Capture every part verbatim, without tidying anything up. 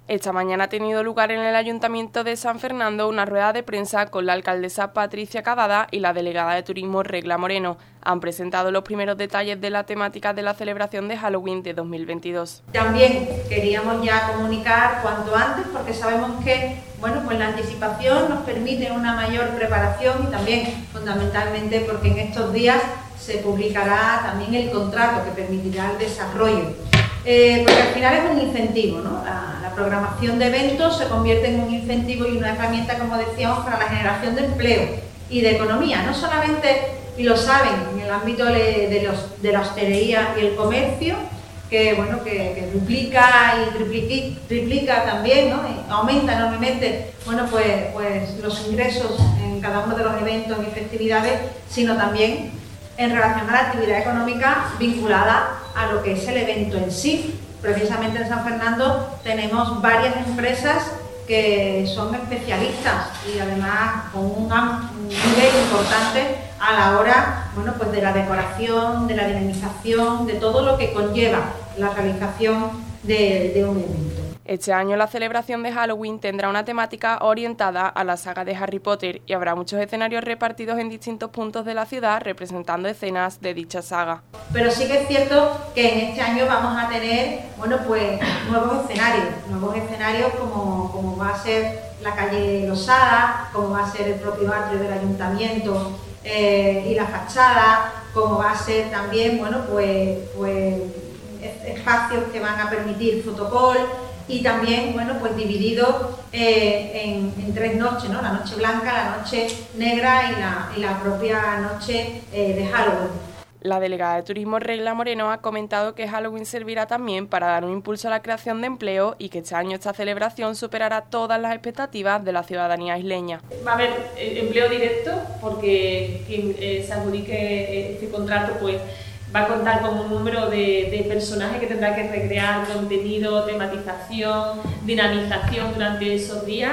Esta mañana ha tenido lugar en el Ayuntamiento de San Fernando una rueda de prensa con la alcaldesa Patricia Cavada y la delegada de Turismo Regla Moreno. Han presentado los primeros detalles de la temática de la celebración de Halloween de dos mil veintidós. También queríamos ya comunicar cuanto antes porque sabemos que bueno, pues la anticipación nos permite una mayor preparación y también fundamentalmente porque en estos días se publicará también el contrato que permitirá el desarrollo. Eh, porque al final es un incentivo, ¿no? La, la programación de eventos se convierte en un incentivo y una herramienta, como decíamos, para la generación de empleo y de economía, no solamente, y lo saben, en el ámbito de, de, los, de la hostelería y el comercio, que, bueno, que, que duplica y triplica, triplica también, ¿no? Y aumenta enormemente bueno, pues, pues los ingresos en cada uno de los eventos y festividades, sino también en relación a la actividad económica vinculada a lo que es el evento en sí. Precisamente en San Fernando tenemos varias empresas que son especialistas y además con un, un nivel importante a la hora bueno, pues de la decoración, de la dinamización, de todo lo que conlleva la realización de, de un evento. Este año la celebración de Halloween tendrá una temática orientada a la saga de Harry Potter y habrá muchos escenarios repartidos en distintos puntos de la ciudad representando escenas de dicha saga. Pero sí que es cierto que en este año vamos a tener bueno, pues, nuevos escenarios, nuevos escenarios como, como va a ser la calle Losada, como va a ser el propio atrio del ayuntamiento eh, y la fachada, como va a ser también bueno, pues, pues, espacios que van a permitir fotocall, y también, bueno, pues dividido eh, en, en tres noches, ¿no? La noche blanca, la noche negra y la, y la propia noche eh, de Halloween. La delegada de Turismo Regla Moreno ha comentado que Halloween servirá también para dar un impulso a la creación de empleo y que este año esta celebración superará todas las expectativas de la ciudadanía isleña. Va a haber eh, empleo directo porque quien eh, se adjudique este contrato pues va a contar con un número de, de personajes que tendrá que recrear contenido, tematización, dinamización durante esos días,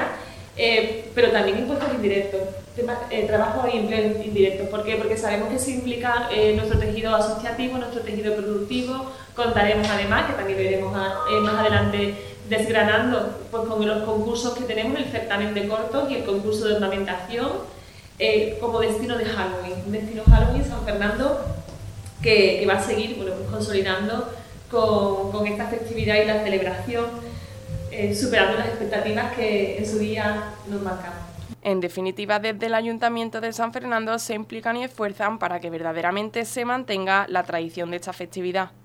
eh, pero también impuestos indirectos, tema, eh, trabajo y empleo indirectos. ¿Por qué? Porque sabemos que se implica eh, nuestro tejido asociativo, nuestro tejido productivo. Contaremos además, que también veremos a, eh, más adelante desgranando, pues con los concursos que tenemos, el certamen de cortos y el concurso de ornamentación, eh, como destino de Halloween, un destino Halloween San Fernando, Que, que va a seguir bueno, pues consolidando con, con esta festividad y la celebración, eh, superando las expectativas que en su día nos marcamos. En definitiva, desde el Ayuntamiento de San Fernando se implican y esfuerzan para que verdaderamente se mantenga la tradición de esta festividad.